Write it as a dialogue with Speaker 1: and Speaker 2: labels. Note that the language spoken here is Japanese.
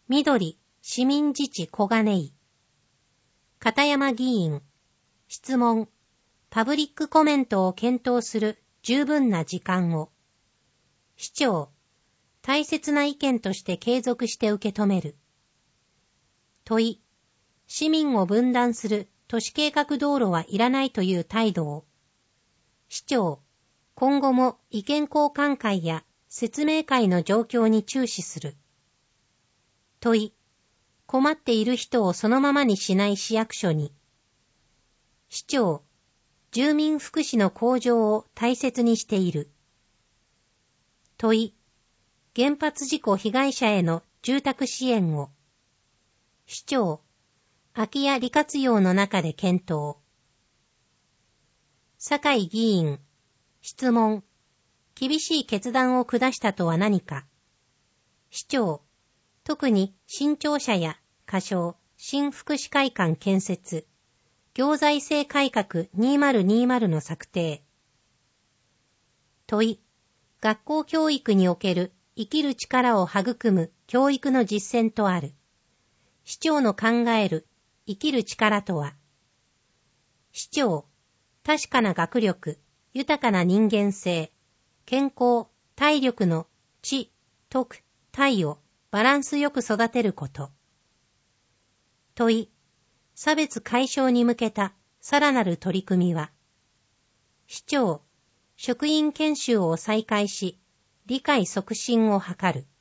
Speaker 1: 緑、市民自治小金井。片山議員、質問、パブリックコメントを検討する十分な時間を。市長、大切な意見として継続して受け止める。問い、市民を分断する都市計画道路はいらないという態度を。市長、今後も意見交換会や説明会の状況に注視する。問い、困っている人をそのままにしない市役所に。市長、住民福祉の向上を大切にしている。問い、原発事故被害者への住宅支援を。市長、空き家利活用の中で検討。酒井議員、質問、厳しい決断を下したとは何か。市長、特に新庁舎や仮称、新福祉会館建設、行財政改革2020の策定。問い、学校教育における生きる力を育む教育の実践とある。市長の考える生きる力とは。市長、確かな学力、豊かな人間性、健康、体力の知、徳、体をバランスよく育てること。問い、差別解消に向けたさらなる取り組みは。市長、職員研修を再開し、理解促進を図る。